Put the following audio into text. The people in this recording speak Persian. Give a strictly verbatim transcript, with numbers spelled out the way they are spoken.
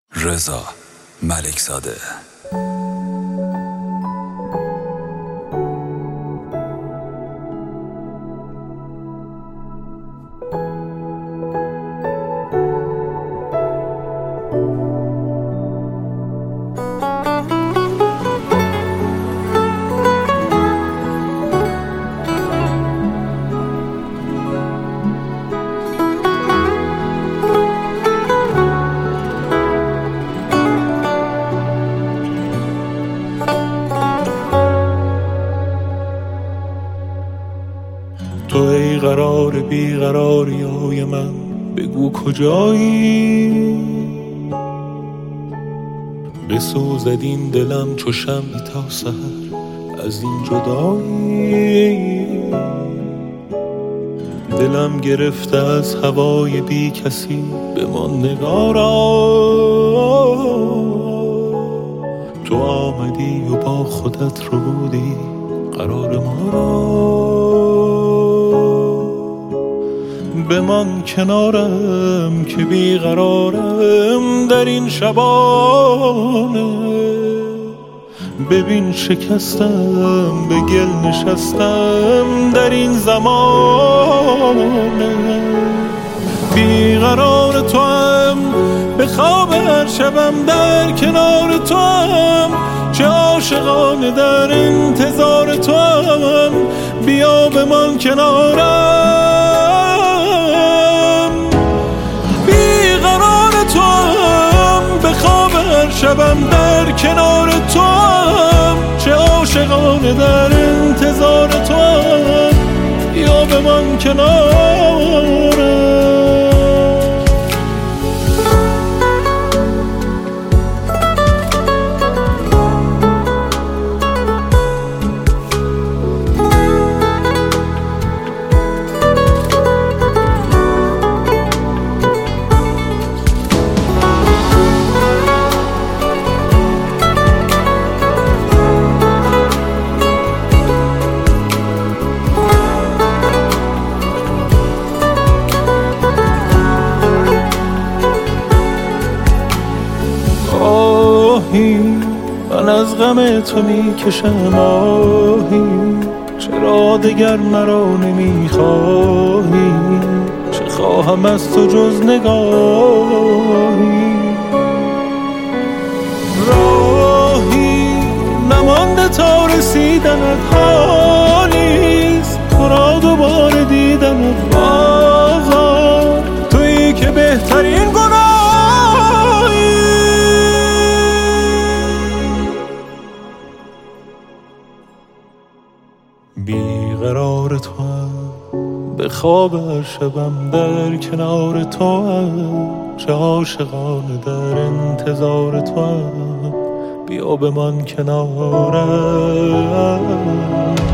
رضا ملکزاده. تو ای قرار بیقراری های من، بگو کجایی؟ بسوزد این دلم چو شمعی تا سحر از این جدایی. دلم گرفته از هوای بی کسی، بمان نگارا. تو آمدی و با خودت رو بودی قرار ما را. بمان کنارم که بیقرارم در این شبانه. ببین شکستم، به گل نشستم در این زمانه. بیقرار تو هم، به خواب هر شبم در کنار تو هم. چه عاشقانه در انتظار تو هم، بیا بمان کنارم. شبم در کنار تو هم، چه عاشقانه در انتظار تو هم. یا بمان کنارم. من از غم تو می کشم آهی، چرا دگر مرا نمی خواهی؟ چه خواهم از تو جز نگاهی؟ راهی نمانده تا رسیدنت، حالیست تو را دوباره دیدنت. آقا تویی که بهترین گناه. بیقرار تو هم، به خواب هر شبم در کنار تو هم. چه عاشقانه در انتظار تو هم، بیا بمان کنارم.